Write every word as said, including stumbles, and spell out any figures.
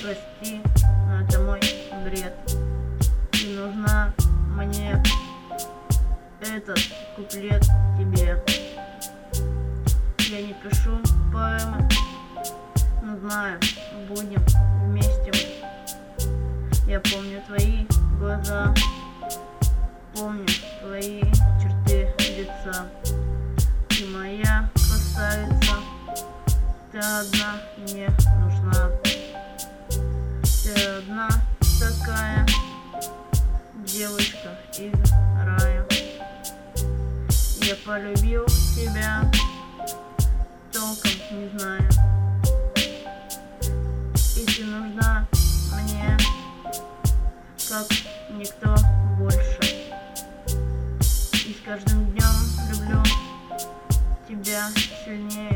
прости, но это мой бред. Ты нужна мне, этот куплет тебе. Я не пишу поэмы, но знаю, будем вместе мы. Я помню твои глаза, помню твои черты лица. Ты моя красавица, ты одна мне нужна. Ты одна такая девочка из рая. Я полюбил тебя, толком не знаю. И ты нужна мне, как никто больше. И с каждым днем люблю тебя сильнее.